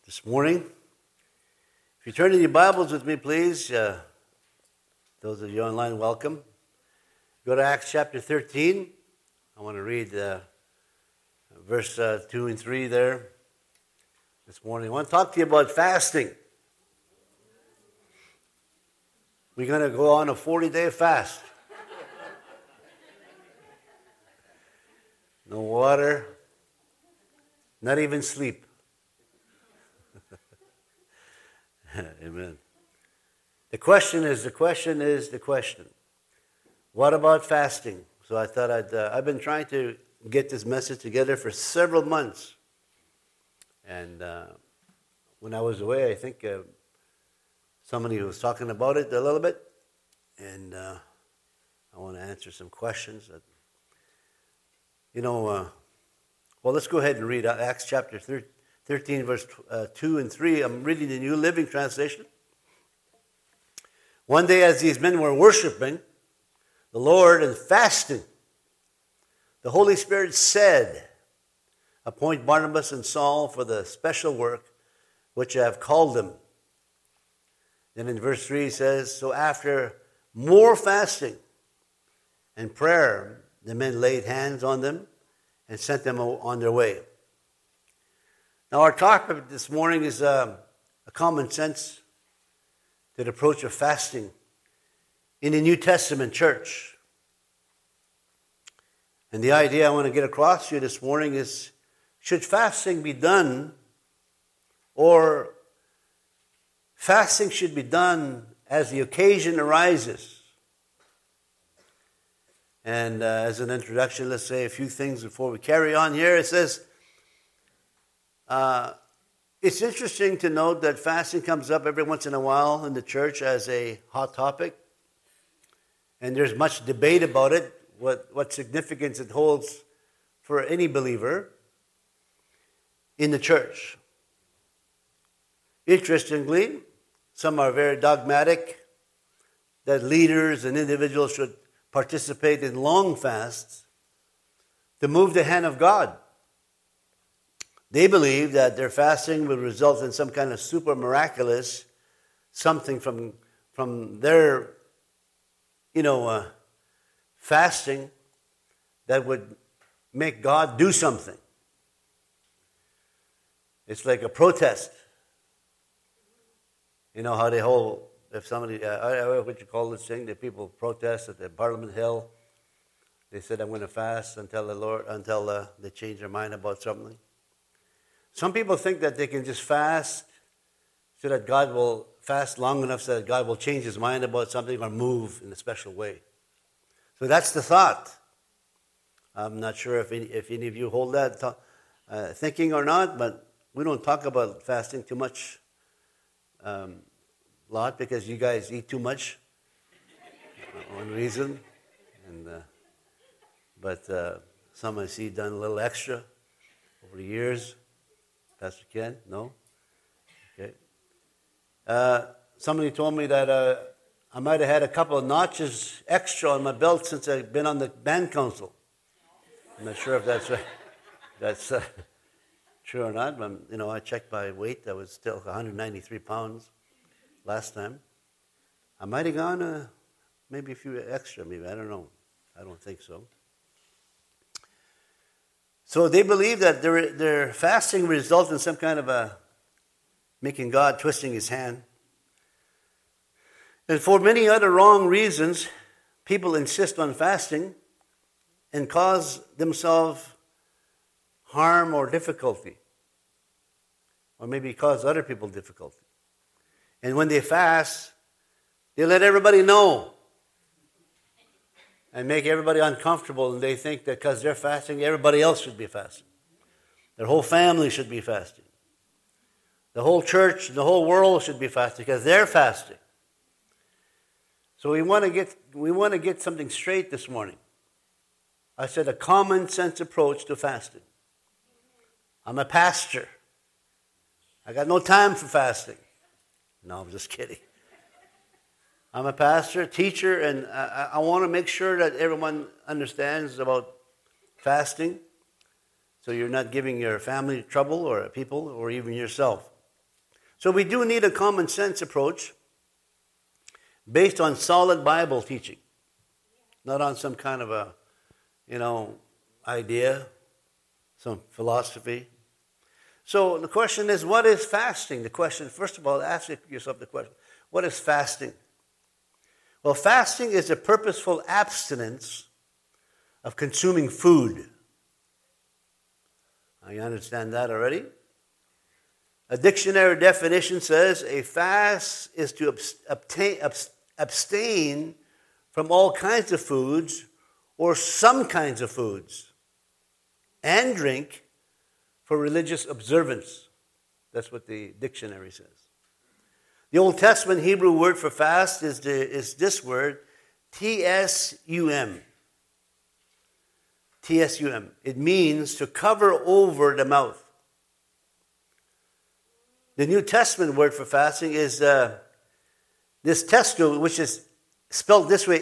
this morning. If you turn in your Bibles with me, please, those of you online, welcome. Go to Acts chapter 13. I want to read verse 2 and 3 there this morning. I want to talk to you about fasting. We're going to go on a 40-day fast. No water, not even sleep. Amen. The question. What about fasting? So I thought I've been trying to get this message together for several months. And when I was away, I think somebody was talking about it a little bit. And I want to answer some questions. Well, let's go ahead and read Acts chapter 13, verse 2 and 3. I'm reading the New Living Translation. One day as these men were worshiping the Lord and fasting, the Holy Spirit said, "Appoint Barnabas and Saul for the special work which I have called them." Then in verse 3 he says, "So after more fasting and prayer, the men laid hands on them and sent them on their way." Now our topic this morning is a common sense to the approach of fasting in the New Testament church. And the idea I want to get across to you this morning is, should fasting be done, or fasting should be done as the occasion arises? And as an introduction, let's say a few things before we carry on here. It says, it's interesting to note that fasting comes up every once in a while in the church as a hot topic. And there's much debate about it, what significance it holds for any believer in the church. Interestingly, some are very dogmatic that leaders and individuals should participate in long fasts to move the hand of God. They believe that their fasting will result in some kind of super miraculous something from their, fasting that would make God do something. It's like a protest. You know how they hold, if somebody, what you call this thing, the people protest at the Parliament Hill. They said, "I'm going to fast until they change their mind about something." Some people think that they can just fast so that God will fast long enough so that God will change his mind about something or move in a special way. So that's the thought. I'm not sure if any of you hold that thinking or not, but we don't talk about fasting too much, lot, because you guys eat too much. One reason. But some I see done a little extra over the years. Pastor Ken? No? Okay. Somebody told me that I might have had a couple of notches extra on my belt since I've been on the band council. I'm not sure if that's true or not, but I checked my weight. I was still 193 pounds last time. I might have gone maybe a few extra, maybe. I don't know. I don't think so. So they believe that their fasting results in some kind of making God twisting his hand. And for many other wrong reasons, people insist on fasting and cause themselves harm or difficulty. Or maybe cause other people difficulty. And when they fast, they let everybody know. And make everybody uncomfortable, and they think that because they're fasting, everybody else should be fasting. Their whole family should be fasting. The whole church, the whole world should be fasting because they're fasting. So we want to get something straight this morning. I said a common sense approach to fasting. I'm a pastor. I got no time for fasting. No, I'm just kidding. I'm a pastor, teacher, and I want to make sure that everyone understands about fasting, so you're not giving your family trouble or people or even yourself. So we do need a common sense approach based on solid Bible teaching, not on some kind of a, idea, some philosophy. So the question is, what is fasting? The question, first of all, ask yourself the question, what is fasting? Well, fasting is a purposeful abstinence of consuming food. Now, you understand that already? A dictionary definition says a fast is to abstain from all kinds of foods or some kinds of foods and drink for religious observance. That's what the dictionary says. The Old Testament Hebrew word for fast is this word, T-S-U-M. T-S-U-M. It means to cover over the mouth. The New Testament word for fasting is this testo, which is spelled this way,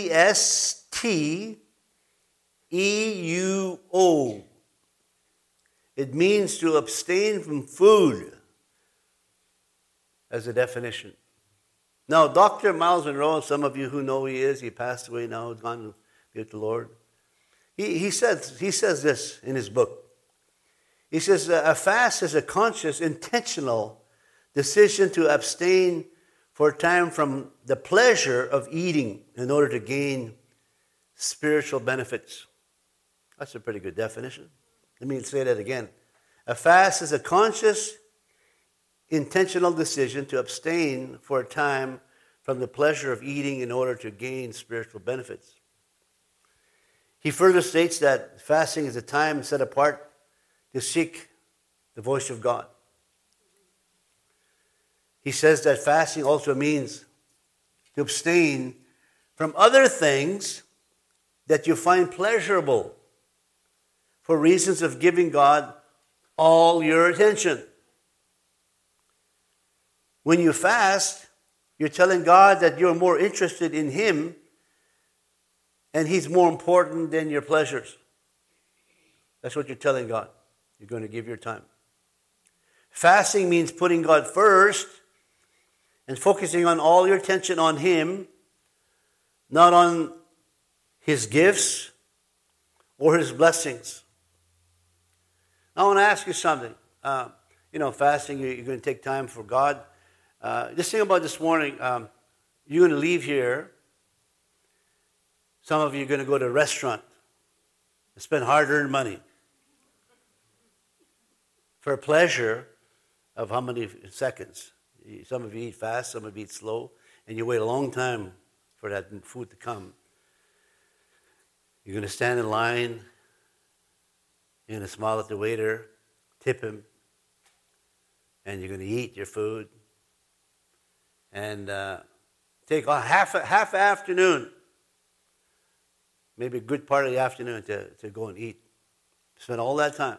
N-E-S-T-E-U-O. It means to abstain from food, as a definition. Now, Dr. Miles Monroe, some of you who know who he is, he passed away now, he's gone to be with the Lord. He says this in his book. He says, a fast is a conscious, intentional decision to abstain for a time from the pleasure of eating in order to gain spiritual benefits. That's a pretty good definition. Let me say that again. A fast is a conscious, intentional decision to abstain for a time from the pleasure of eating in order to gain spiritual benefits. He further states that fasting is a time set apart to seek the voice of God. He says that fasting also means to abstain from other things that you find pleasurable for reasons of giving God all your attention. When you fast, you're telling God that you're more interested in Him and He's more important than your pleasures. That's what you're telling God. You're going to give your time. Fasting means putting God first and focusing on all your attention on Him, not on His gifts or His blessings. I want to ask you something. Fasting, you're going to take time for God. Just think about this morning. You're going to leave here. Some of you are going to go to a restaurant and spend hard-earned money for a pleasure of how many seconds? Some of you eat fast, some of you eat slow, and you wait a long time for that food to come. You're going to stand in line. You're going to smile at the waiter, tip him, and you're going to eat your food. And take half afternoon, maybe a good part of the afternoon to go and eat. Spend all that time.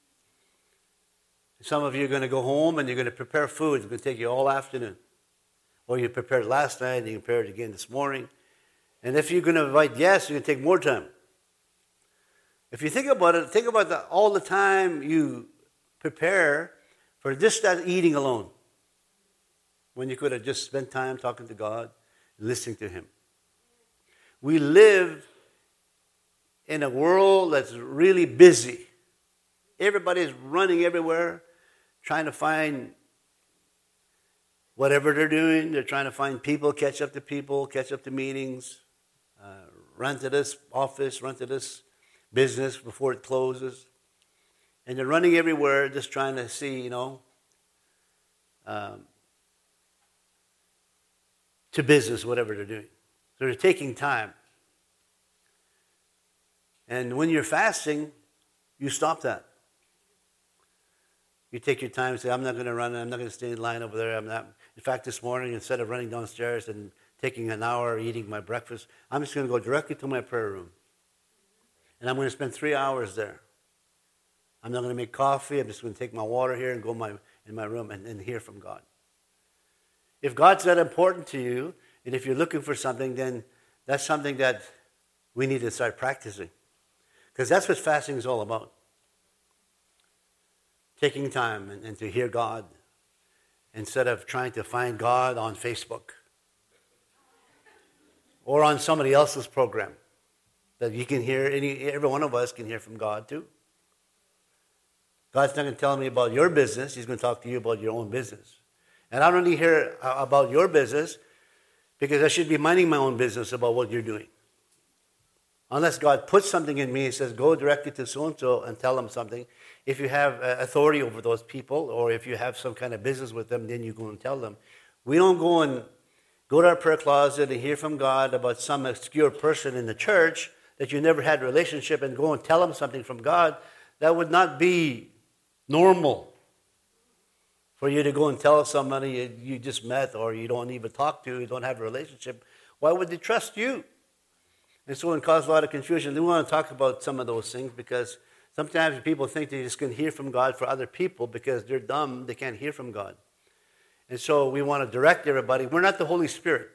Some of you are going to go home and you're going to prepare food. It's going to take you all afternoon. Or you prepared last night and you prepared it again this morning. And if you're going to invite guests, you're going to take more time. If you think about it, all the time you prepare for just that eating alone, when you could have just spent time talking to God, listening to Him. We live in a world that's really busy. Everybody's running everywhere, trying to find whatever they're doing. They're trying to find people, catch up to meetings, run to this office, run to this business before it closes. And they're running everywhere just trying to see, to business, whatever they're doing. So they're taking time. And when you're fasting, you stop that. You take your time and say, I'm not going to run, I'm not going to stay in line over there. I'm not. In fact, this morning, instead of running downstairs and taking an hour eating my breakfast, I'm just going to go directly to my prayer room. And I'm going to spend 3 hours there. I'm not going to make coffee. I'm just going to take my water here and go in my room and hear from God. If God's that important to you, and if you're looking for something, then that's something that we need to start practicing. Because that's what fasting is all about. Taking time and to hear God instead of trying to find God on Facebook or on somebody else's program that you can hear, every one of us can hear from God too. God's not going to tell me about your business. He's going to talk to you about your own business. And I don't need to hear about your business because I should be minding my own business about what you're doing. Unless God puts something in me and says, go directly to so-and-so and tell them something. If you have authority over those people or if you have some kind of business with them, then you go and tell them. We don't go to our prayer closet and hear from God about some obscure person in the church that you never had a relationship and go and tell them something from God. That would not be normal for you to go and tell somebody you just met or you don't even talk to, you don't have a relationship. Why would they trust you? And so it caused a lot of confusion. We want to talk about some of those things because sometimes people think they just can hear from God for other people because they're dumb, they can't hear from God. And so we want to direct everybody. We're not the Holy Spirit.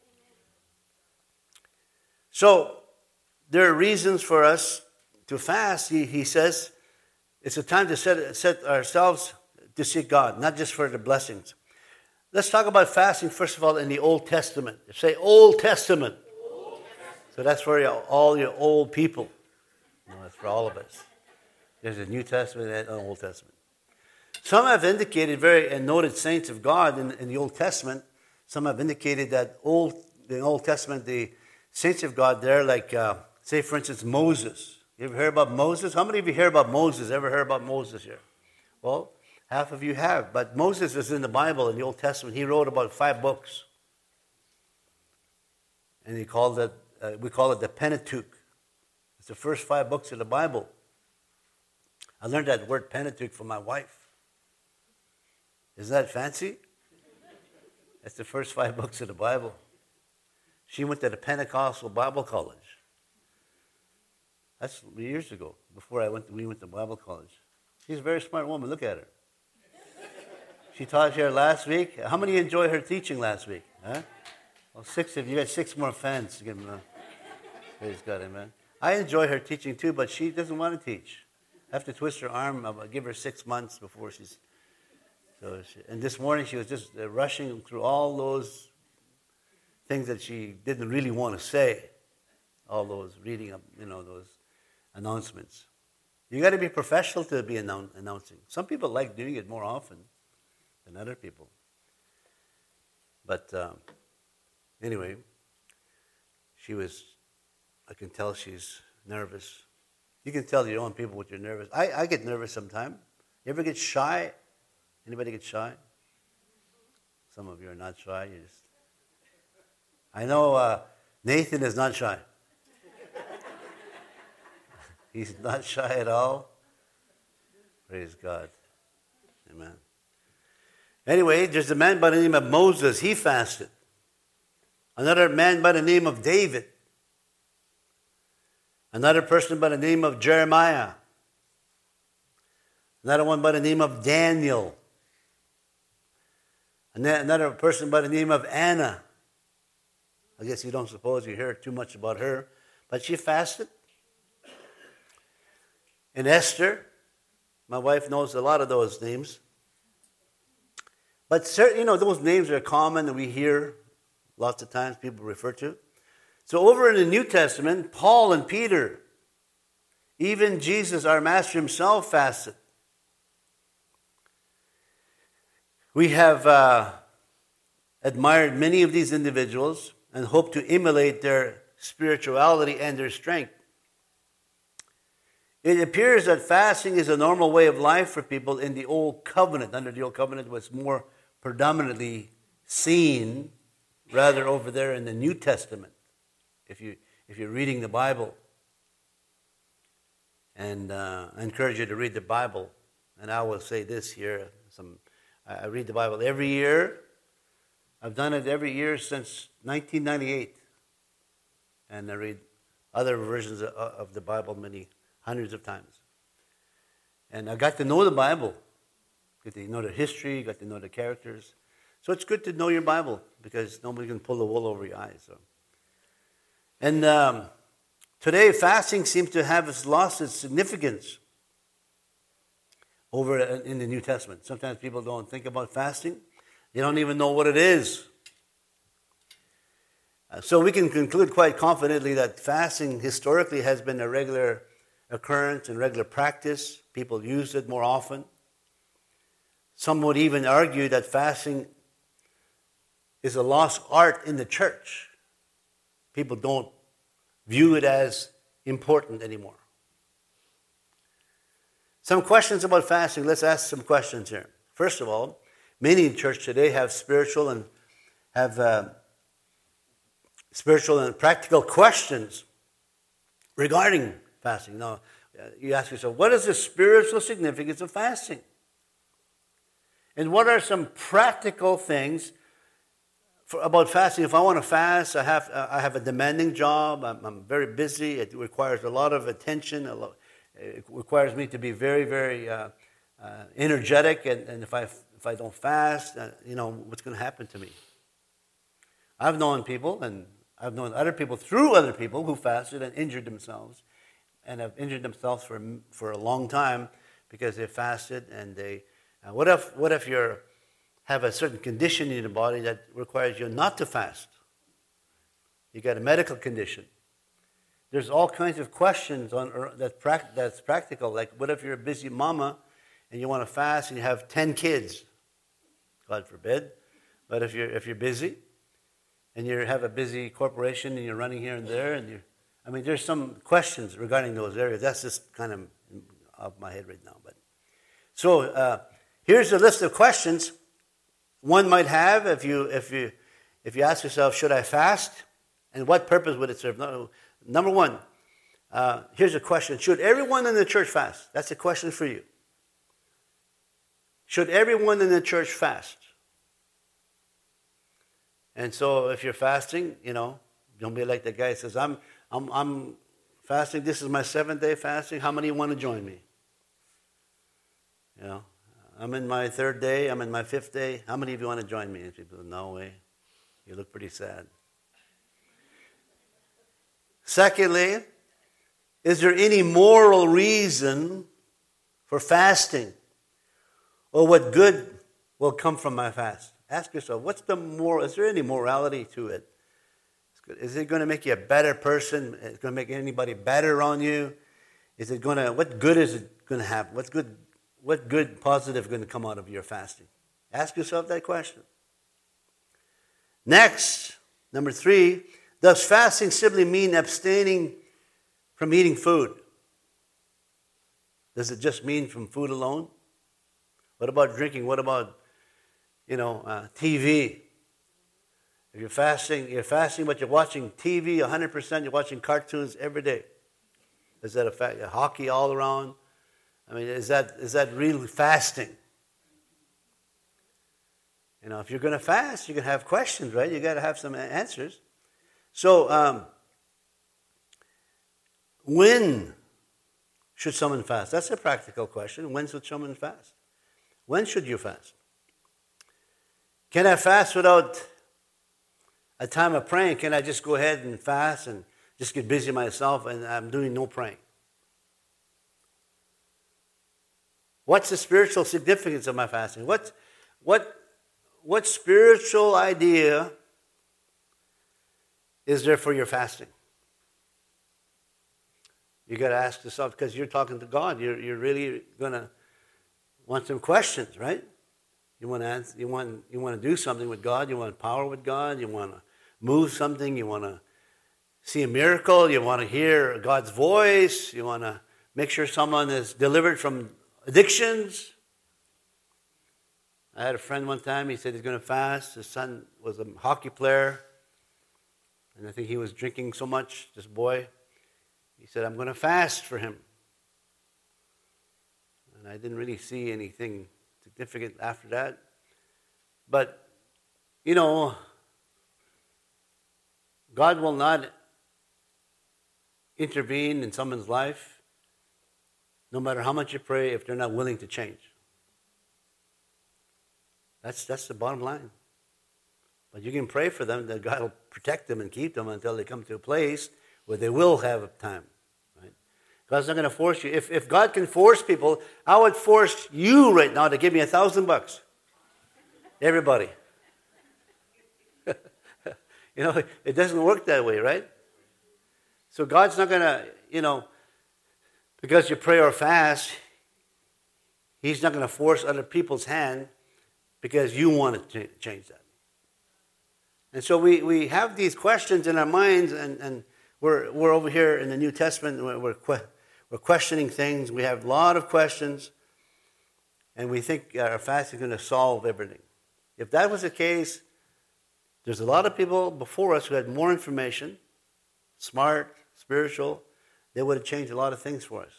So there are reasons for us to fast. He says it's a time to set ourselves to seek God, not just for the blessings. Let's talk about fasting, first of all, in the Old Testament. Say Old Testament. So that's for all your old people. No, that's for all of us. There's a New Testament and an Old Testament. Some have indicated, very noted saints of God in the Old Testament, some have indicated that in the Old Testament, the saints of God there, like, say, for instance, Moses. You ever heard about Moses? How many of you hear about Moses? Ever heard about Moses here? Well, half of you have. But Moses is in the Bible, in the Old Testament. He wrote about 5 books. And we call it the Pentateuch. It's the first 5 books of the Bible. I learned that word Pentateuch from my wife. Isn't that fancy? That's the first 5 books of the Bible. She went to the Pentecostal Bible College. That's years ago, before we went to Bible college. She's a very smart woman. Look at her. She taught here last week. How many enjoyed her teaching last week? Huh? Well, 6 of you. You got 6 more fans. Give them praise God, amen. I enjoy her teaching too, but she doesn't want to teach. I have to twist her arm. I'll give her 6 months before she's... And this morning she was just rushing through all those things that she didn't really want to say. All those reading up, those announcements. You got to be professional to be announcing. Some people like doing it more often than other people. But anyway, I can tell she's nervous. You can tell your own people what you're nervous. I get nervous sometimes. You ever get shy? Anybody get shy? Some of you are not shy. I know Nathan is not shy. He's not shy at all. Praise God. Amen. Anyway, there's a man by the name of Moses. He fasted. Another man by the name of David. Another person by the name of Jeremiah. Another one by the name of Daniel. Another person by the name of Anna. I guess you don't suppose you hear too much about her, but she fasted. And Esther, my wife knows a lot of those names. But those names are common that we hear lots of times people refer to. So over in the New Testament, Paul and Peter, even Jesus, our Master himself, fasted. We have admired many of these individuals and hope to emulate their spirituality and their strength. It appears that fasting is a normal way of life for people in the Old Covenant. Under the Old Covenant, it was more predominantly seen rather over there in the New Testament. If you're reading the Bible, and I encourage you to read the Bible. And I will say this here: I read the Bible every year. I've done it every year since 1998, and I read other versions of the Bible hundreds of times. And I got to know the Bible, got to know the history, got to know the characters. So it's good to know your Bible because nobody can pull the wool over your eyes. So. And today, fasting seems to have lost its significance over in the New Testament. Sometimes people don't think about fasting. You don't even know what it is. So we can conclude quite confidently that fasting historically has been a regular occurrence and regular practice. People use it more often. Some would even argue that fasting is a lost art in the church. People don't view it as important anymore. Some questions about fasting. Let's ask some questions here. First of all, many in church today have spiritual and practical questions regarding fasting. Now, you ask yourself, what is the spiritual significance of fasting? And what are some practical things about fasting? If I want to fast, I have a demanding job. I'm very busy. It requires a lot of attention. It requires me to be very, very energetic. And if I don't fast, what's going to happen to me? I've known people, and I've known other people through other people who fasted and injured themselves, and have injured themselves for a long time because they fasted. And they what if you have a certain condition in your body that requires you not to fast? You got a medical condition. There's all kinds of questions that's practical. Like, what if you're a busy mama and you want to fast and you have 10 kids? God forbid. But if you're busy and you have a busy corporation and you're running here and there, there's some questions regarding those areas. That's just kind of off my head right now. But so here's a list of questions one might have if you ask yourself, should I fast? And what purpose would it serve? Number one, here's a question. Should everyone in the church fast? That's a question for you. Should everyone in the church fast? And so if you're fasting, don't be like the guy who says, I'm fasting. This is my 7th-day fasting. How many want to join me? I'm in my 3rd day. I'm in my 5th day. How many of you want to join me? And people, no way. You look pretty sad. Secondly, is there any moral reason for fasting? Or what good will come from my fast? Ask yourself, is there any morality to it? Is it going to make you a better person? Is it going to make anybody better around you? What good is it going to have? What good positive going to come out of your fasting? Ask yourself that question. Next, number 3, does fasting simply mean abstaining from eating food? Does it just mean from food alone? What about drinking? What about, TV? If you're fasting, but you're watching TV 100%, you're watching cartoons every day. Is that a fact? Hockey all around? Is that real fasting? If you're going to fast, you can have questions, right? You got to have some answers. So, when should someone fast? That's a practical question. When should someone fast? When should you fast? Can I fast without a time of praying? Can I just go ahead and fast and just get busy myself and I'm doing no praying? What's the spiritual significance of my fasting? What spiritual idea is there for your fasting? You got to ask yourself, because you're talking to God. You're really going to want some questions, right? You want to answer, you want to do something with God. You want power with God. You want to move something. You want to see a miracle. You want to hear God's voice. You want to make sure someone is delivered from addictions. I had a friend one time. He said he's going to fast. His son was a hockey player, and I think he was drinking so much. This boy, he said, "I'm going to fast for him." And I didn't really see anything significant after that. But, God will not intervene in someone's life, no matter how much you pray, if they're not willing to change. That's the bottom line. But you can pray for them that God will protect them and keep them until they come to a place where they will have time. Right? God's not going to force you. If God can force people, I would force you right now to give me $1,000. Everybody. It doesn't work that way, right? So God's not going to, because you pray or fast, He's not going to force other people's hand because you want to change that. And so we have these questions in our minds, and we're over here in the New Testament, we're questioning things. We have a lot of questions, and we think our fast is going to solve everything. If that was the case, there's a lot of people before us who had more information, smart, spiritual. They would have changed a lot of things for us.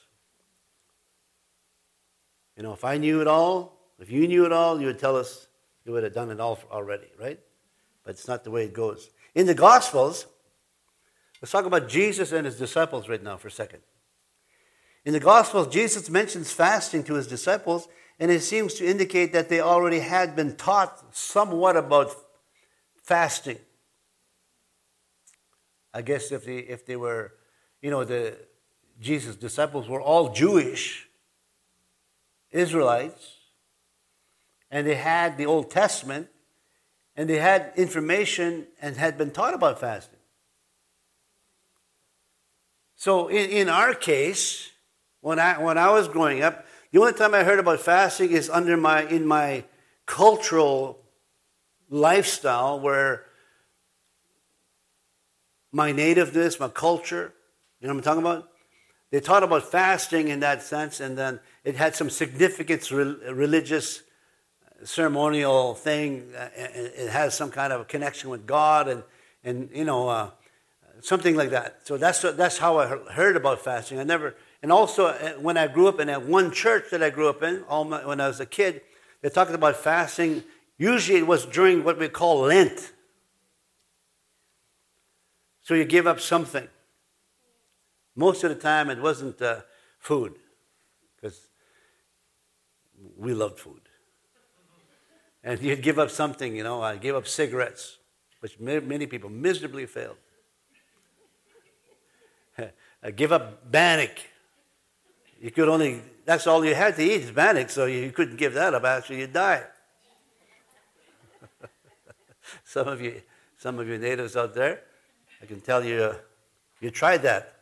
If I knew it all, if you knew it all, you would tell us you would have done it all already, right? But it's not the way it goes. In the Gospels, let's talk about Jesus and his disciples right now for a second. In the Gospels, Jesus mentions fasting to his disciples, and it seems to indicate that they already had been taught somewhat about fasting. I guess if they were, Jesus' disciples were all Jewish Israelites, and they had the Old Testament, and they had information and had been taught about fasting. So in our case, when I was growing up, the only time I heard about fasting is in my cultural lifestyle, where my nativeness, my culture, you know what I'm talking about? They taught about fasting in that sense, and then it had some significance, religious, ceremonial thing. It has some kind of a connection with God, and something like that. So that's how I heard about fasting. And also when I grew up in that one church that I grew up in, when I was a kid, they talked about fasting. Usually it was during what we call Lent. So you give up something. Most of the time it wasn't food, because we loved food. And you'd give up something, I gave up cigarettes, which many people miserably failed. I give up bannock. That's all you had to eat is bannock, so you couldn't give that up. Actually, you'd die. Some of you natives out there, I can tell you, you tried that.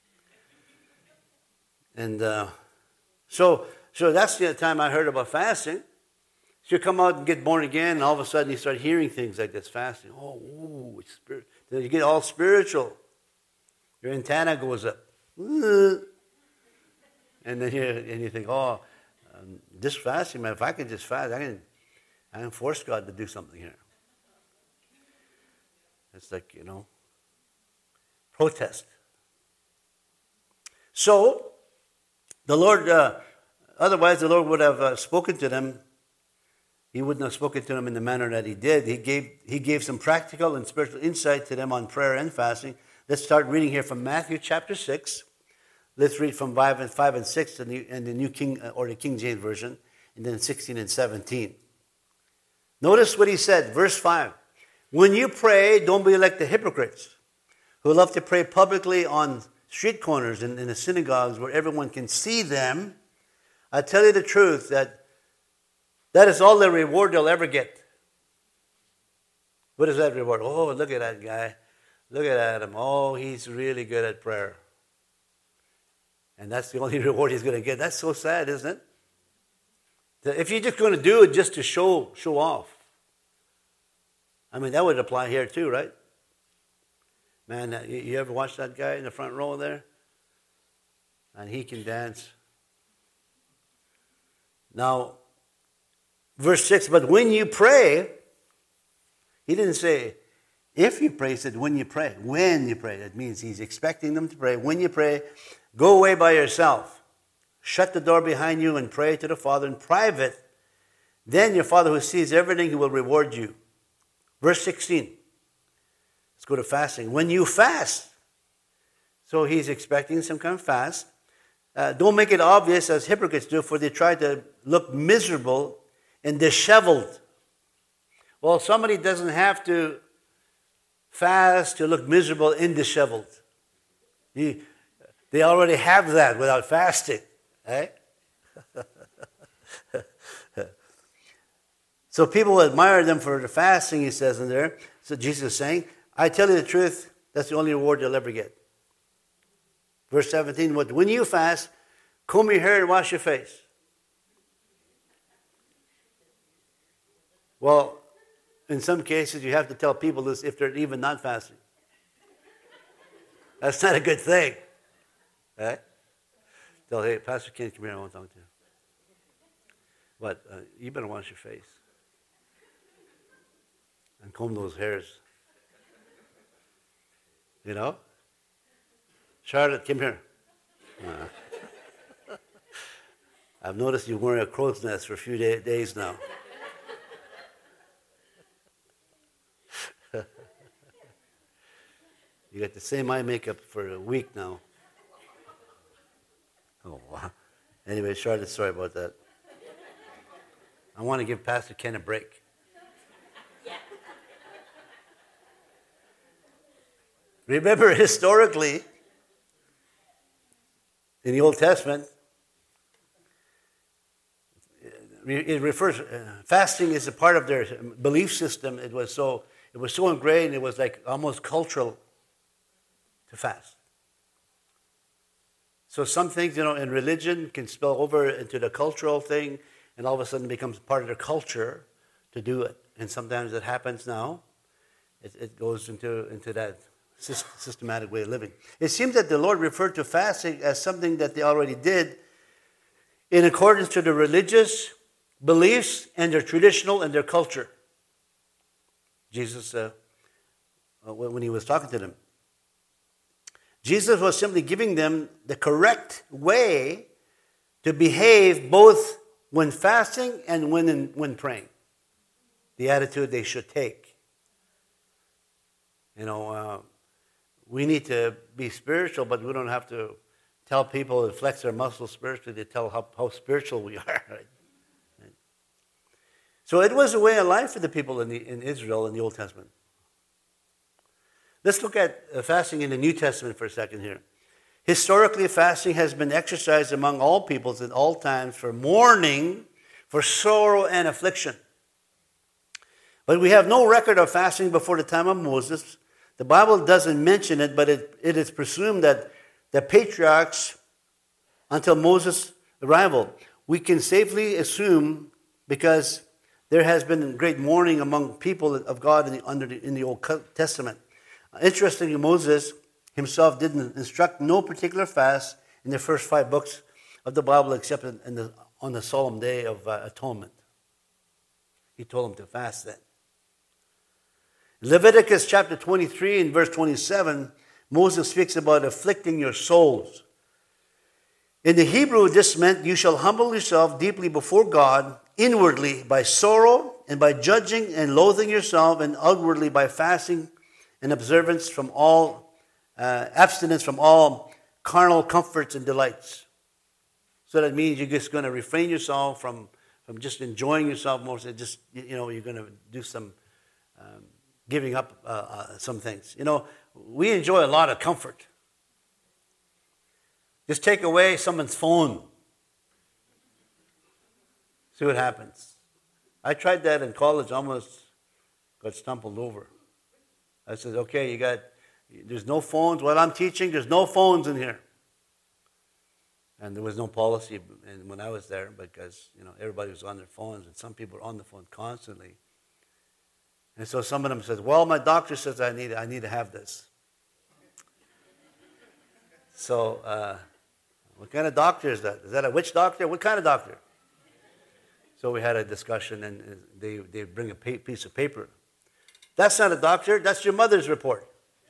And so that's the time I heard about fasting. So you come out and get born again, and all of a sudden you start hearing things like this, fasting. It's spirit. Then you get all spiritual. Your antenna goes up. And then you think, this fasting, man, if I could just fast, I can force God to do something here. It's like, protest. So, the Lord, otherwise the Lord would have spoken to them. He wouldn't have spoken to them in the manner that he did. He gave some practical and spiritual insight to them on prayer and fasting. Let's start reading here from Matthew chapter 6. Let's read from 5 and 6 in the New King or the King James Version, and then 16 and 17. Notice what he said, verse 5. When you pray, don't be like the hypocrites who love to pray publicly on street corners and in the synagogues where everyone can see them. I tell you the truth, that is all the reward they'll ever get. What is that reward? Oh, look at that guy. Look at him. Oh, he's really good at prayer. And that's the only reward he's going to get. That's so sad, isn't it? If you're just going to do it just to show off. I mean, that would apply here too, right? Man, you ever watch that guy in the front row there? And he can dance. Now, verse 6, but when you pray, he didn't say, if you pray, he said, when you pray. When you pray. That means he's expecting them to pray. When you pray, go away by yourself. Shut the door behind you and pray to the Father in private. Then your Father who sees everything, he will reward you. Verse 16. Let's go to fasting. When you fast. So he's expecting some kind of fast. Don't make it obvious as hypocrites do, for they try to look miserable and disheveled. Well, somebody doesn't have to fast to look miserable and disheveled. They already have that without fasting. Right? So people admire them for the fasting, he says in there. So Jesus is saying, I tell you the truth, that's the only reward you'll ever get. Verse 17, when you fast, comb your hair and wash your face. Well, in some cases, you have to tell people this if they're even not fasting. That's not a good thing. Right? Tell, hey, Pastor Ken, come here, I want to talk to you. But you better wash your face. And comb those hairs. You know? Charlotte, come here. I've noticed you're wearing a crow's nest for a few days now. You got the same eye makeup for a week now. Oh, wow. Anyway, Charlotte, sorry about that. I want to give Pastor Ken a break. Yeah. Remember, historically, in the Old Testament, it refers, fasting is a part of their belief system. It was so ingrained, it was like almost cultural to fast. So some things, in religion can spill over into the cultural thing, and all of a sudden becomes part of their culture to do it. And sometimes it happens now. It goes into that systematic way of living. It seems that the Lord referred to fasting as something that they already did in accordance to their religious beliefs and their traditional and their culture. Jesus, when he was talking to them, Jesus was simply giving them the correct way to behave both when fasting and when praying. The attitude they should take. We need to be spiritual, but we don't have to tell people to flex their muscles spiritually to tell how spiritual we are. Right? So it was a way of life for the people in Israel in the Old Testament. Let's look at fasting in the New Testament for a second here. Historically, fasting has been exercised among all peoples at all times for mourning, for sorrow and affliction. But we have no record of fasting before the time of Moses. The Bible doesn't mention it, but it is presumed that the patriarchs, until Moses' arrival, we can safely assume, because there has been great mourning among people of God in the Old Testament. Interestingly, Moses himself didn't instruct no particular fast in the first 5 books of the Bible except on the solemn day of atonement. He told them to fast then. Leviticus chapter 23 and verse 27, Moses speaks about afflicting your souls. In the Hebrew, this meant you shall humble yourself deeply before God, inwardly by sorrow and by judging and loathing yourself, and outwardly by fasting and observance from all abstinence from all carnal comforts and delights. So that means you're just going to refrain yourself from just enjoying yourself more. So just you're going to do some giving up some things. We enjoy a lot of comfort. Just take away someone's phone. See what happens. I tried that in college, almost got stumbled over. I said, okay, there's no phones. While I'm teaching, there's no phones in here. And there was no policy when I was there because, everybody was on their phones and some people were on the phone constantly. And so some of them said, well, my doctor says I need to have this. So, what kind of doctor is that? Is that a witch doctor? What kind of doctor? So we had a discussion and they bring a piece of paper. That's not a doctor, that's your mother's report.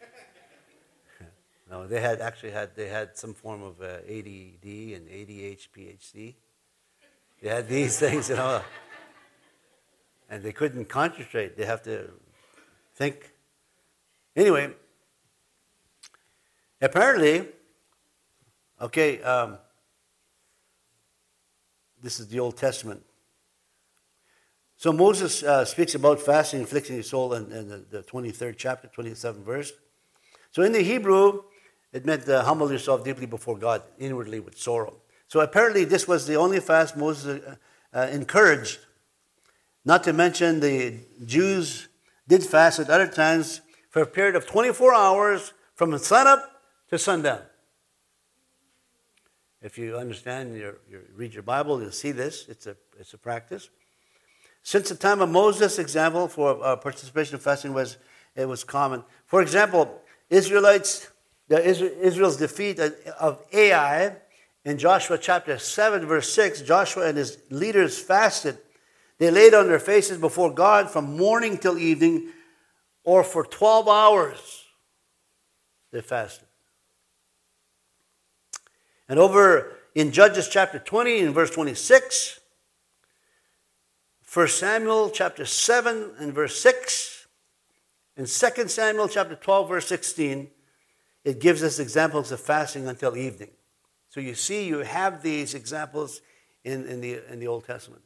No, they had some form of ADD and ADHD, PhD. They had these things, and they couldn't concentrate. They have to think. Anyway, apparently, this is the Old Testament. So Moses speaks about fasting, afflicting your soul in the 23rd chapter, 27th verse. So in the Hebrew, it meant humble yourself deeply before God, inwardly with sorrow. So apparently this was the only fast Moses encouraged. Not to mention the Jews did fast at other times for a period of 24 hours from sunup to sundown. If you understand, you read your Bible, you'll see this. It's a practice. Since the time of Moses, example for participation in fasting was common. For example, Israel's defeat of Ai in Joshua chapter 7, verse 6, Joshua and his leaders fasted. They laid on their faces before God from morning till evening, or for 12 hours they fasted. And over in Judges chapter 20 and verse 26, 1 Samuel chapter 7 and verse 6, and 2 Samuel chapter 12 verse 16, it gives us examples of fasting until evening. So you see, you have these examples in the Old Testament.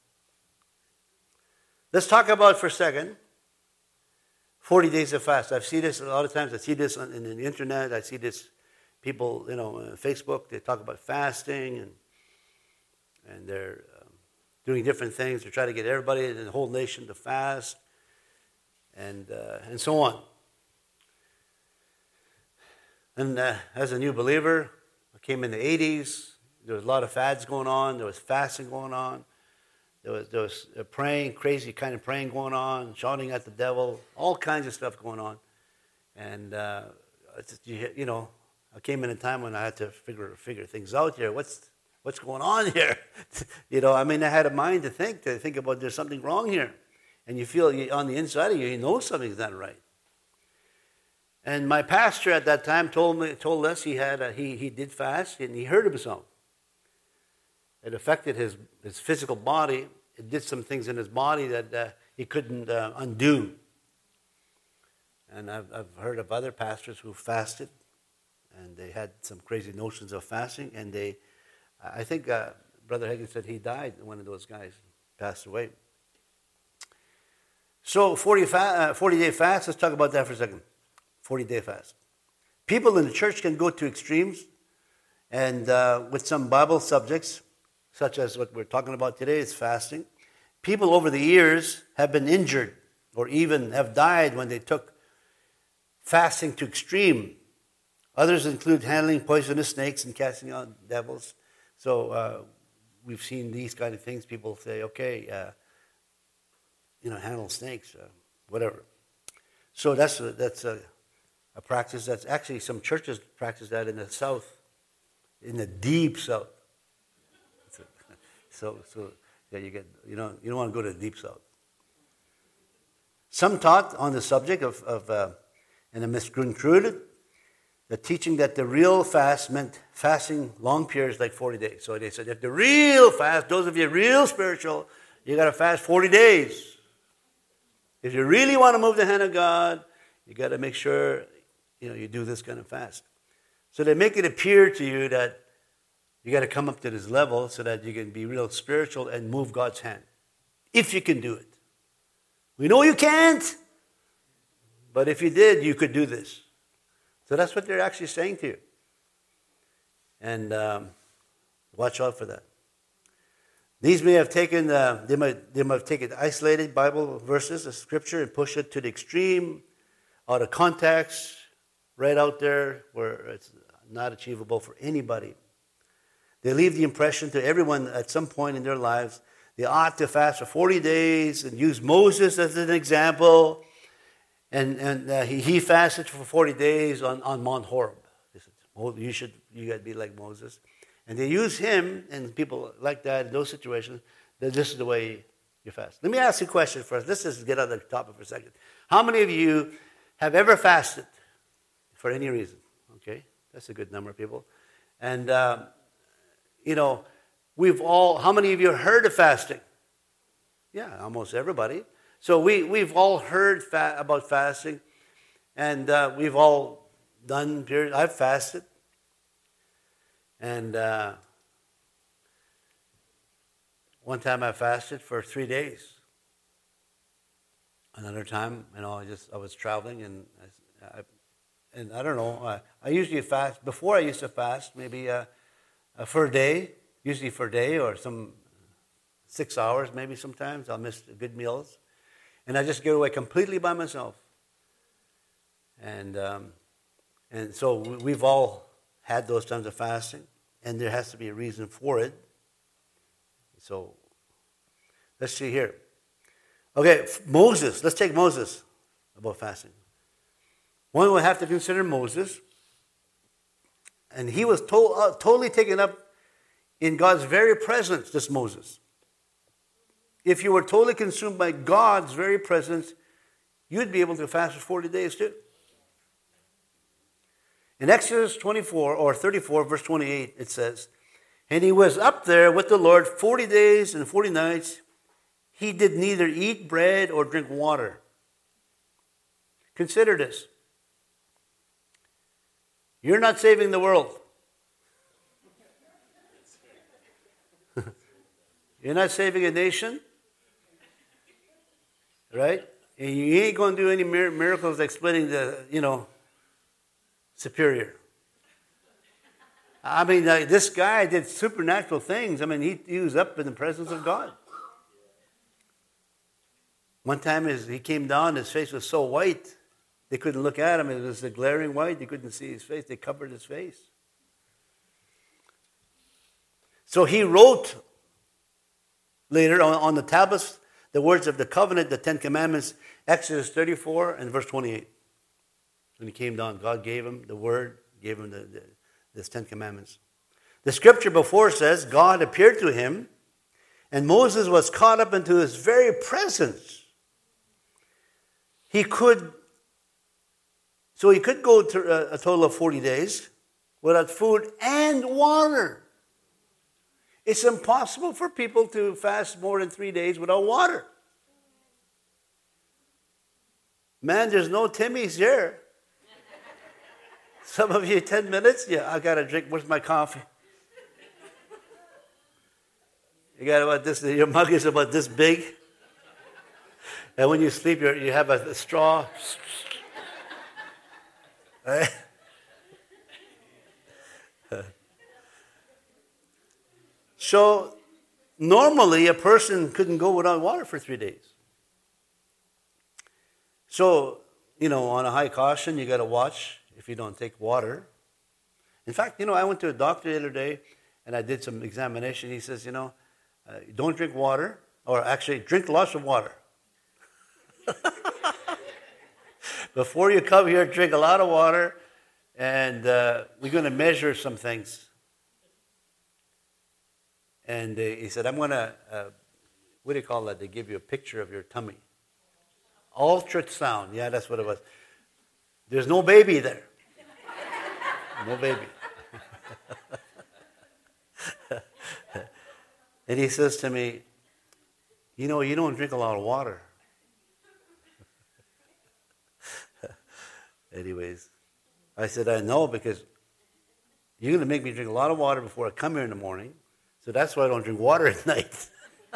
Let's talk about for a second 40 days of fast. I've seen this a lot of times. I see this on the internet. I see this people, on Facebook. They talk about fasting and they're doing different things. They're trying to get everybody in the whole nation to fast and so on. And as a new believer, I came in the 80s. There was a lot of fads going on. There was fasting going on. There was praying, crazy kind of praying going on, shouting at the devil, all kinds of stuff going on. And, I came in a time when I had to figure things out here. What's going on here? I had a mind to think about there's something wrong here. And you feel on the inside of you, something's not right. And my pastor at that time told us he did fast and he hurt himself. It affected his physical body. It did some things in his body that he couldn't undo. And I've heard of other pastors who fasted, and they had some crazy notions of fasting. And I think Brother Hagin said he died. One of those guys passed away. So 40-day fast. Let's talk about that for a second. 40-day fast. People in the church can go to extremes, and with some Bible subjects, such as what we're talking about today, is fasting. People over the years have been injured or even have died when they took fasting to extreme. Others include handling poisonous snakes and casting out devils. So we've seen these kind of things. People say, okay, handle snakes, whatever. So that's a practice that's actually some churches practice that in the South, in the deep South. So yeah, you don't want to go to the deep South. Some taught on the subject and I misconstrued the teaching that the real fast meant fasting long periods like 40 days. So they said if the real fast, those of you real spiritual, you got to fast 40 days. If you really want to move the hand of God, you got to make sure you do this kind of fast. So they make it appear to you that you got to come up to this level so that you can be real spiritual and move God's hand. If you can do it. We know you can't, but if you did, you could do this. So that's what they're actually saying to you. And watch out for that. These may have taken, they might have taken isolated Bible verses of Scripture and pushed it to the extreme, out of context, right out there where it's not achievable for anybody. They leave the impression to everyone at some point in their lives they ought to fast for 40 days and use Moses as an example. And he fasted for 40 days on Mount Horeb. They said, you got to be like Moses. And they use him and people like that in those situations. That this is the way you fast. Let me ask you a question first. Let's just get on the topic for a second. How many of you have ever fasted for any reason? Okay, that's a good number of people. And how many of you heard of fasting? Yeah, almost everybody. So we've all heard about fasting, and we've all done periods. I've fasted, and one time I fasted for 3 days. Another time, I was traveling, and I don't know. I usually fast. Before I used to fast maybe for a day, usually for a day or some 6 hours maybe sometimes. I'll miss good meals. And I just get away completely by myself. And so we've all had those times of fasting, and there has to be a reason for it. So let's see here. Okay, Moses. Let's take Moses about fasting. One would have to consider Moses. And he was totally taken up in God's very presence, this Moses. If you were totally consumed by God's very presence, you'd be able to fast for 40 days too. In Exodus 24 or 34, verse 28, it says, "And he was up there with the Lord 40 days and 40 nights. He did neither eat bread or drink water." Consider this. You're not saving the world. You're not saving a nation. Right? And you ain't going to do any miracles like splitting the, superior. I mean, this guy did supernatural things. I mean, he was up in the presence of God. One time he came down, his face was so white, they couldn't look at him. It was a glaring white. They couldn't see his face. They covered his face. So he wrote later on the tablets the words of the covenant, the 10 Commandments, Exodus 34 and verse 28. When he came down, God gave him the word, gave him this 10 Commandments. The scripture before says God appeared to him, and Moses was caught up into his very presence. He could go to a total of 40 days without food and water. It's impossible for people to fast more than 3 days without water. Man, there's no Timmy's here. Some of you, 10 minutes? Yeah, I got to drink. Where's my coffee? You got about this, your mug is about this big. And when you sleep, you have a straw. Right? So, normally a person couldn't go without water for 3 days. So, on a high caution, you got to watch if you don't take water. In fact, I went to a doctor the other day, and I did some examination. He says, don't drink water, or actually drink lots of water. Before you come here, drink a lot of water, and we're going to measure some things. And he said, I'm going to, what do you call that? They give you a picture of your tummy. Ultrasound. Yeah, that's what it was. There's no baby there. No baby. And he says to me, you don't drink a lot of water. Anyways, I said, I know, because you're going to make me drink a lot of water before I come here in the morning. So that's why I don't drink water at night.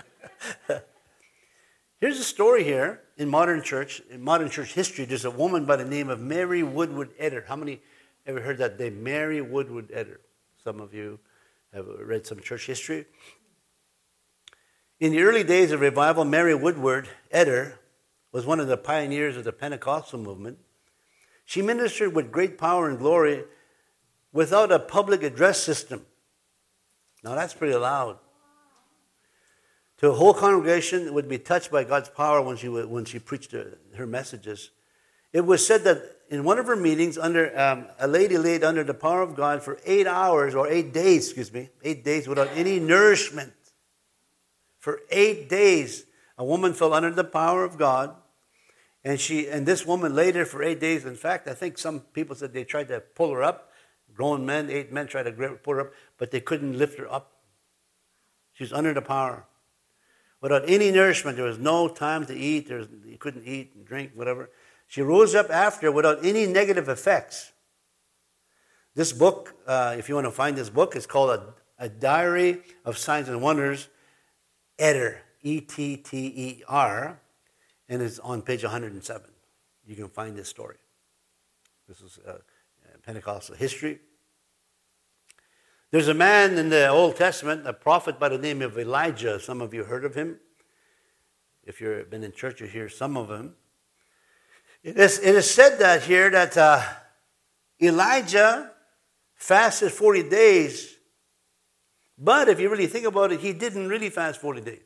Here's a story here in modern church history. There's a woman by the name of Mary Woodward Etter. How many ever heard that name? Mary Woodward Etter. Some of you have read some church history. In the early days of revival, Mary Woodward Etter was one of the pioneers of the Pentecostal movement. She ministered with great power and glory without a public address system. Now that's pretty loud. To a whole congregation would be touched by God's power when she preached her messages. It was said that in one of her meetings, a lady laid under the power of God for 8 days without any nourishment. For 8 days, a woman fell under the power of God, and this woman laid there for 8 days. In fact, I think some people said they tried to pull her up. Grown men, 8 men tried to pull her up, but they couldn't lift her up. She was under the power. Without any nourishment, there was no time to eat. You couldn't eat and drink, whatever. She rose up after without any negative effects. This book, if you want to find this book, it's called A Diary of Signs and Wonders, Etter, E-T-T-E-R, and it's on page 107. You can find this story. This is Pentecostal history. There's a man in the Old Testament, a prophet by the name of Elijah. Some of you heard of him. If you've been in church, you hear some of him. It is said that here that Elijah fasted 40 days. But if you really think about it, he didn't really fast 40 days.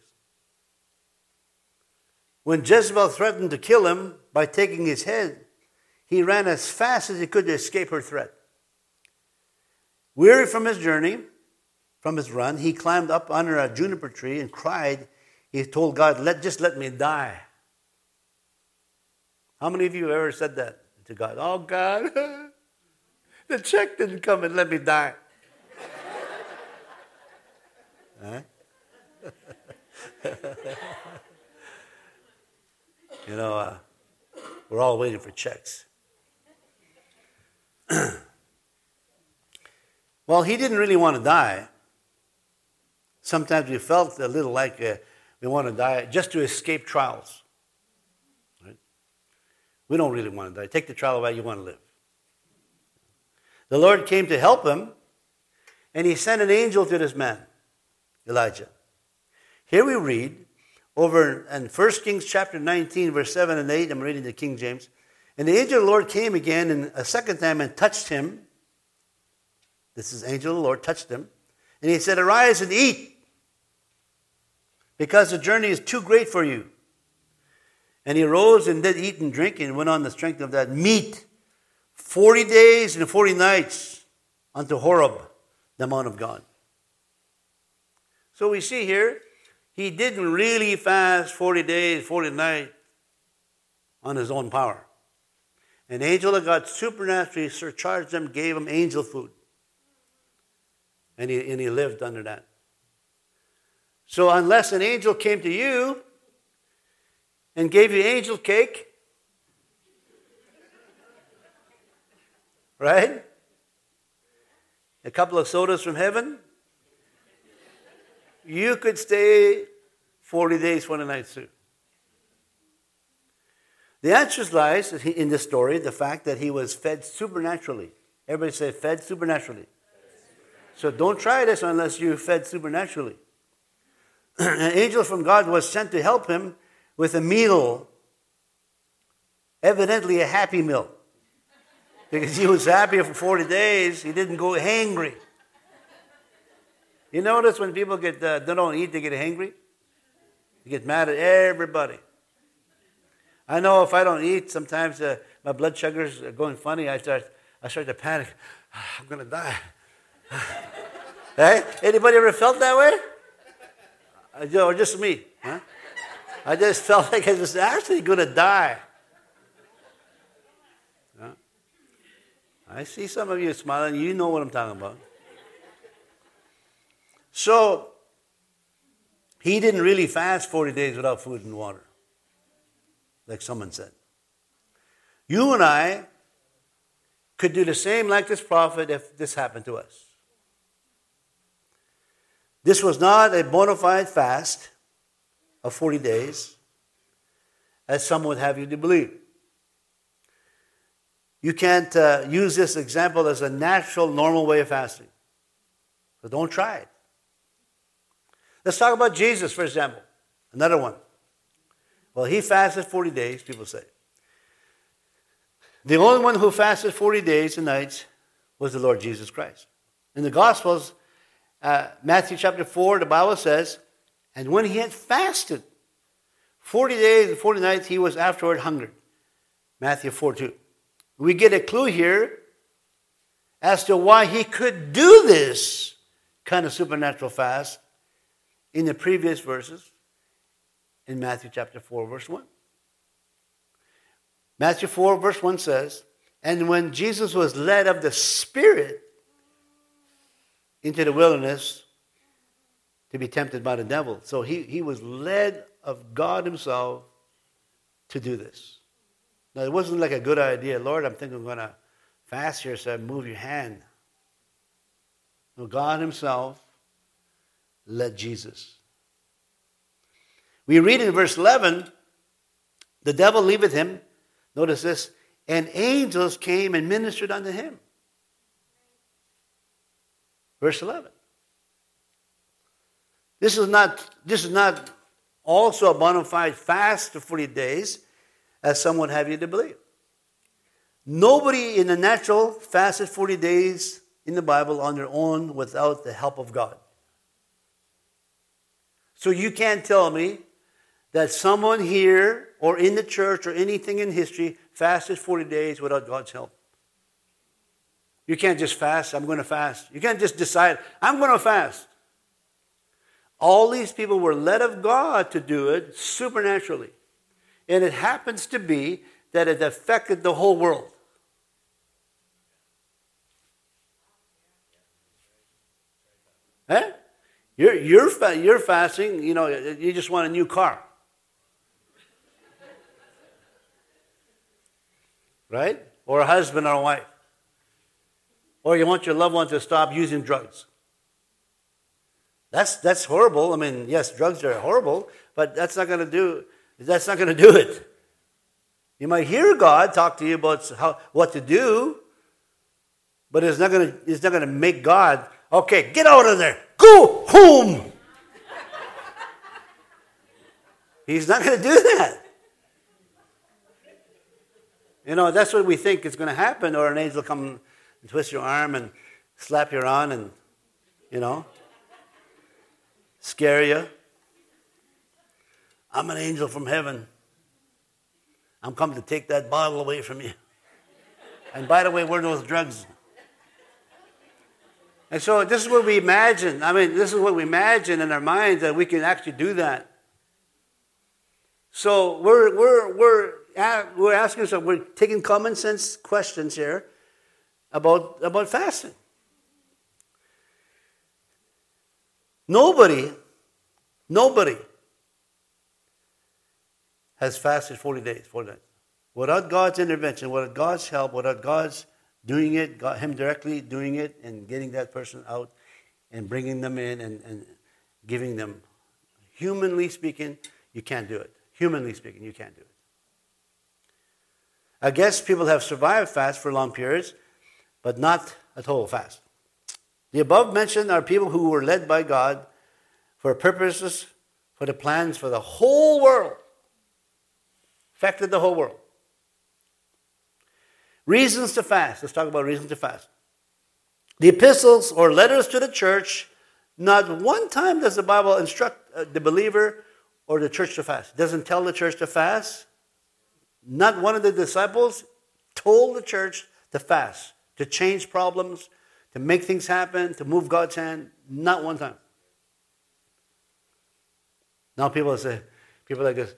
When Jezebel threatened to kill him by taking his head, he ran as fast as he could to escape her threat. Weary from his journey, from his run, he climbed up under a juniper tree and cried. He told God, just let me die. How many of you have ever said that to God? Oh, God, the check didn't come and let me die. Huh? We're all waiting for checks. Well, he didn't really want to die. Sometimes we felt a little like we want to die just to escape trials. Right? We don't really want to die. Take the trial away, you want to live. The Lord came to help him, and he sent an angel to this man, Elijah. Here we read over in 1 Kings chapter 19, verse 7 and 8. I'm reading the King James. And the angel of the Lord came again and a second time and touched him. This is angel of the Lord touched him. And he said, arise and eat, because the journey is too great for you. And he arose and did eat and drink and went on the strength of that meat 40 days and 40 nights unto Horeb, the mount of God. So we see here, he didn't really fast 40 days, 40 nights on his own power. An angel of God supernaturally surcharged him, gave him angel food. And he lived under that. So unless an angel came to you and gave you angel cake, right? A couple of sodas from heaven, you could stay 40 days, 40 nights too. The answer lies in this story, the fact that he was fed supernaturally. Everybody say fed supernaturally. So don't try this unless you're fed supernaturally. An angel from God was sent to help him with a meal, evidently a happy meal. Because he was happy for 40 days, he didn't go hangry. You notice when people don't eat, they get hangry? They get mad at everybody. I know if I don't eat, sometimes my blood sugars are going funny. I start to panic. I'm going to die. Hey? Anybody ever felt that way? Or just me? Huh? I just felt like I was actually going to die. Huh? I see some of you smiling. You know what I'm talking about. So, he didn't really fast 40 days without food and water, like someone said. You and I could do the same like this prophet if this happened to us. This was not a bona fide fast of 40 days, as some would have you to believe. You can't use this example as a natural, normal way of fasting. So don't try it. Let's talk about Jesus, for example. Another one. Well, he fasted 40 days, people say. The only one who fasted 40 days and nights was the Lord Jesus Christ. In the Gospels, Matthew chapter 4, the Bible says, and when he had fasted 40 days and 40 nights, he was afterward hungered. Matthew 4:2. We get a clue here as to why he could do this kind of supernatural fast in the previous verses in Matthew chapter 4, verse 1. Matthew 4, verse 1 says, and when Jesus was led of the Spirit into the wilderness to be tempted by the devil. So he was led of God himself to do this. Now, it wasn't like a good idea. Lord, I'm thinking I'm going to fast here, so I move your hand. No, God himself led Jesus. We read in verse 11, the devil leaveth him, notice this, and angels came and ministered unto him. Verse 11. This is not also a bona fide fast of 40 days, as some would have you to believe. Nobody in the natural fasted 40 days in the Bible on their own without the help of God. So you can't tell me that someone here or in the church or anything in history fasted 40 days without God's help. You can't just fast, I'm going to fast. You can't just decide, I'm going to fast. All these people were led of God to do it supernaturally. And it happens to be that it affected the whole world. Eh? You're fasting, you just want a new car. Right? Or a husband or a wife. Or you want your loved one to stop using drugs. That's horrible. I mean, yes, drugs are horrible, but that's not going to do it. You might hear God talk to you about what to do, but it's not going to make God, okay, get out of there. Go home. He's not going to do that. That's what we think is going to happen, or an angel will come and twist your arm and slap your arm and, scare you. I'm an angel from heaven. I'm come to take that bottle away from you. And by the way, where are those drugs? And so this is what we imagine. This is what we imagine in our minds, that we can actually do that. So we're asking ourselves, we're taking common sense questions here about fasting. Nobody has fasted 40 days, 40 nights. Without God's intervention, without God's help, without God's doing it, Him directly doing it and getting that person out and bringing them in and giving them. Humanly speaking, you can't do it. Humanly speaking, you can't do it. I guess people have survived fast for long periods, but not a total fast. The above mentioned are people who were led by God for purposes, for the plans for the whole world. Affected the whole world. Reasons to fast. Let's talk about reasons to fast. The epistles or letters to the church, not one time does the Bible instruct the believer or the church to fast. It doesn't tell the church to fast. Not one of the disciples told the church to fast, to change problems, to make things happen, to move God's hand. Not one time. Now people like this,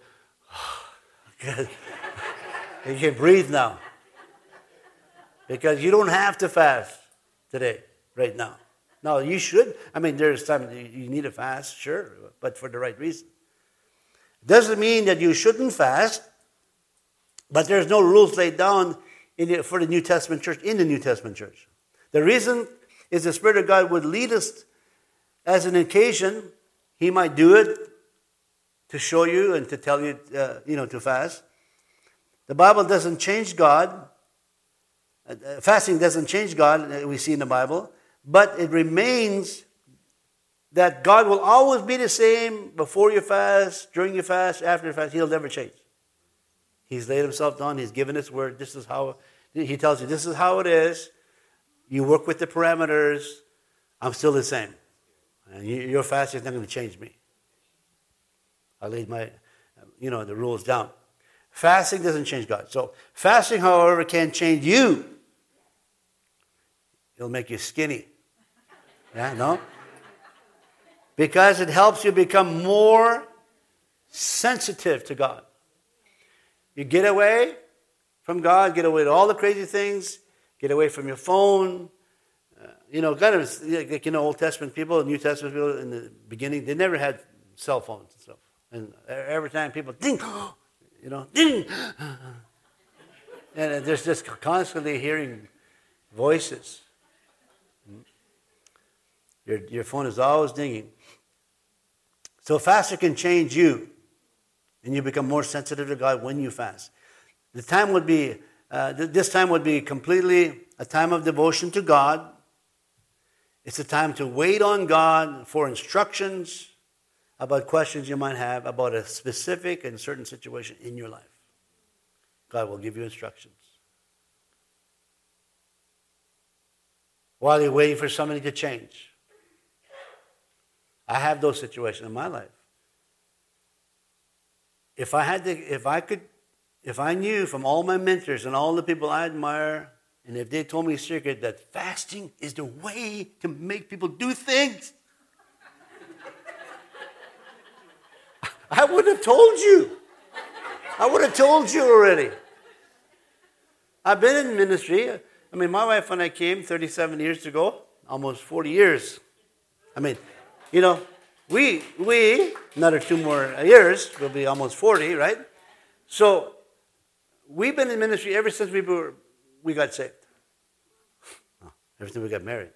you can breathe now. Because you don't have to fast today, right now. No, you should. There's time you need to fast, sure, but for the right reason. Doesn't mean that you shouldn't fast, but there's no rules laid down for the New Testament church, in the New Testament church. The reason is the Spirit of God would lead us as an occasion. He might do it to show you and to tell you, to fast. The Bible doesn't change God. Fasting doesn't change God, we see in the Bible, but it remains that God will always be the same before you fast, during you fast, after you fast. He'll never change. He's laid himself down. He's given his word. This is how, he tells you, this is how it is. You work with the parameters. I'm still the same. And your fast is not going to change me. I laid my, the rules down. Fasting doesn't change God. So fasting, however, can change you. It'll make you skinny. Yeah, no? Because it helps you become more sensitive to God. You get away from God, get away to all the crazy things, get away from your phone. Old Testament people, New Testament people in the beginning, they never had cell phones and stuff. And every time people, ding, ding. And there's just constantly hearing voices. Your phone is always dinging. So fasting can change you. And you become more sensitive to God when you fast. This time would be completely a time of devotion to God. It's a time to wait on God for instructions about questions you might have about a specific and certain situation in your life. God will give you instructions. while you're waiting for somebody to change. I have those situations in my life. If I knew from all my mentors and all the people I admire, and if they told me a secret that fasting is the way to make people do things, I would have told you. I would have told you already. I've been in ministry. I mean, my wife and I came 37 years ago, almost 40 years. I mean, you know, we another 2 more years, we'll be almost 40, right? So we've been in ministry ever since we got saved. Ever since we got married.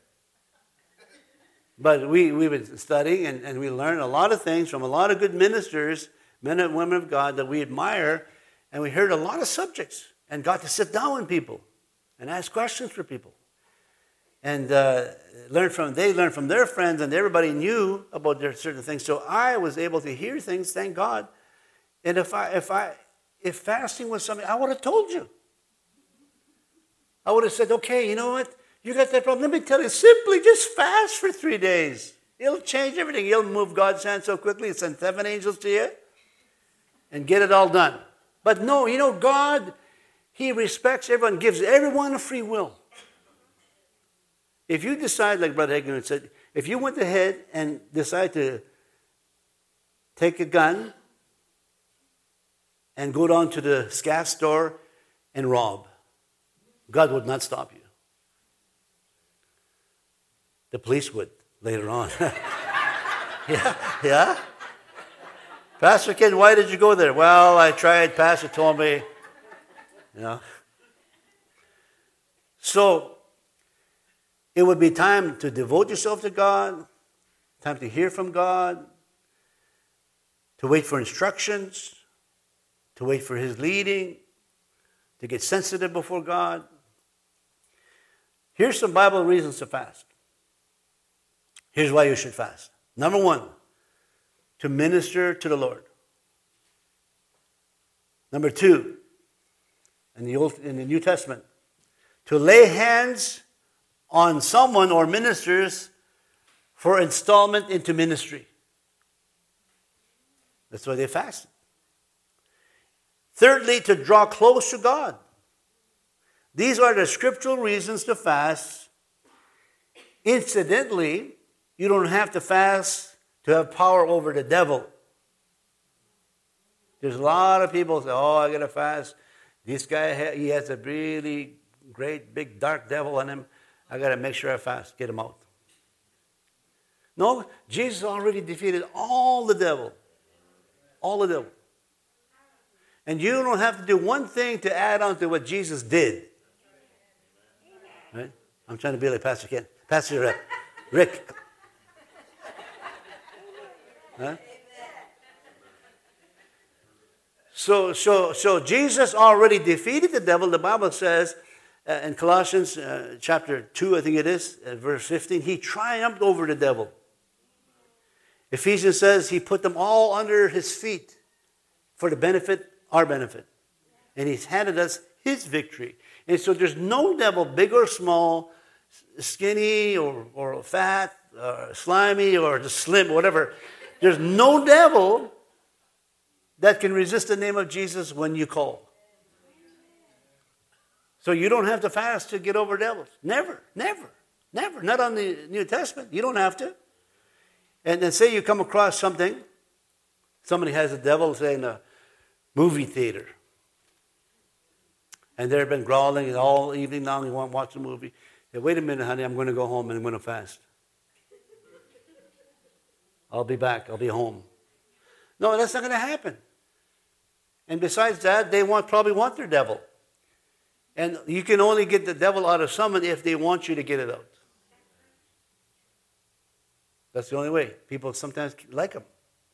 But we've been studying and we learned a lot of things from a lot of good ministers, men and women of God that we admire, and we heard a lot of subjects and got to sit down with people and ask questions for people. And they learned from their friends, and everybody knew about their certain things. So I was able to hear things, thank God. And if fasting was something, I would have told you. I would have said, okay, you know what? You got that problem. Let me tell you, simply just fast for 3 days. It'll change everything. It'll move God's hand so quickly. Send 7 angels to you and get it all done. But no, you know, God, He respects everyone, gives everyone a free will. If you decide, like Brother Hagin said, if you went ahead and decide to take a gun and go down to the gas store and rob, God would not stop you. The police would later on. Yeah? Pastor Ken, why did you go there? Well, I tried. Pastor told me. You know. So, it would be time to devote yourself to God, time to hear from God, to wait for instructions, to wait for His leading, to get sensitive before God. Here's some Bible reasons to fast. Here's why you should fast. Number 1, to minister to the Lord. Number 2, in the New Testament, to lay hands on someone or ministers for installment into ministry. That's why they fasted. Thirdly, to draw close to God. These are the scriptural reasons to fast. Incidentally, you don't have to fast to have power over the devil. There's a lot of people say, oh, I got to fast. This guy, he has a really great, big, dark devil in him. I got to make sure I fast, get him out. No, Jesus already defeated all the devil. All the devil. And you don't have to do one thing to add on to what Jesus did. Right? I'm trying to be like Pastor Ken. Pastor Rick. Huh? So Jesus already defeated the devil. The Bible says in Colossians chapter 2, I think it is, verse 15, He triumphed over the devil. Ephesians says He put them all under His feet for the benefit, our benefit. And He's handed us His victory. And so there's no devil, big or small, skinny or fat, or slimy or just slim, whatever. There's no devil that can resist the name of Jesus when you call. So you don't have to fast to get over devils. Never. Not on the New Testament. You don't have to. And then say you come across something. Somebody has a devil, say, in a movie theater. And they've been growling all evening long. You want to watch the movie. Say, wait a minute, honey. I'm going to go home and I'm going to fast. I'll be back. I'll be home. No, that's not going to happen. And besides that, they probably want their devil. And you can only get the devil out of someone if they want you to get it out. That's the only way. People sometimes like him.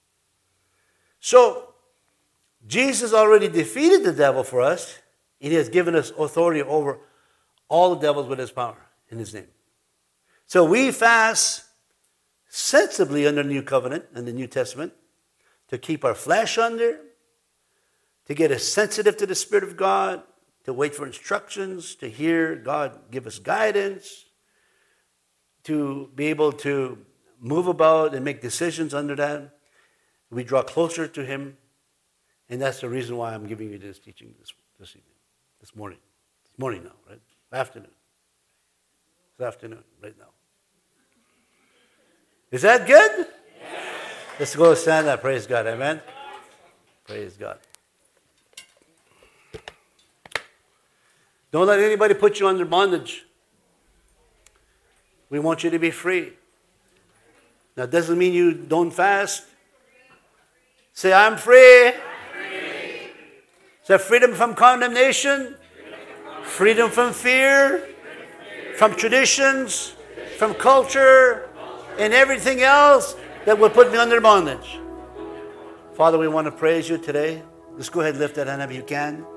So, Jesus already defeated the devil for us. He has given us authority over all the devils with His power in His name. So we fast sensibly under the New Covenant and the New Testament to keep our flesh under, to get us sensitive to the Spirit of God, to wait for instructions, to hear God give us guidance, to be able to move about and make decisions under that. We draw closer to him. And that's the reason why I'm giving you this teaching this evening, this morning. It's morning now, right? Afternoon. It's afternoon right now. Is that good? Yes. Let's go stand up. Praise God. Amen. Praise God. Don't let anybody put you under bondage. We want you to be free. Now, it doesn't mean you don't fast. Say, I'm free. Say, freedom from condemnation, freedom from fear, from traditions, from culture, and everything else that will put me under bondage. Father, we want to praise you today. Let's go ahead and lift that hand if you can.